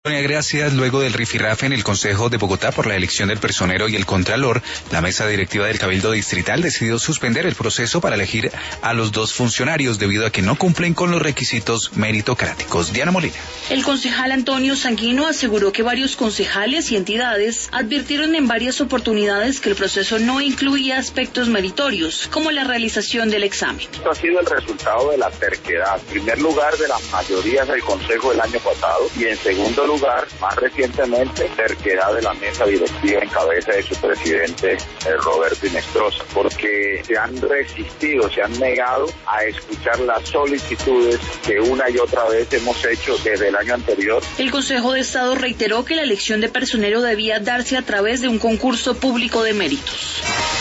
Gracias. Luego del rifirrafe en el Consejo de Bogotá por la elección del personero y el contralor, la mesa directiva del Cabildo Distrital decidió suspender el proceso para elegir a los dos funcionarios debido a que no cumplen con los requisitos meritocráticos. Diana Molina. El concejal Antonio Sanguino aseguró que varios concejales y entidades advirtieron en varias oportunidades que el proceso no incluía aspectos meritorios, como la realización del examen. Esto ha sido el resultado de la terquedad, en primer lugar de las mayorías del Consejo el año pasado y en segundo lugar, más recientemente, terquedad de la mesa directiva en cabeza de su presidente Roberto Inestrosa, porque se han resistido, se han negado a escuchar las solicitudes que una y otra vez hemos hecho desde el año anterior. El Consejo de Estado reiteró que la elección de personero debía darse a través de un concurso público de méritos.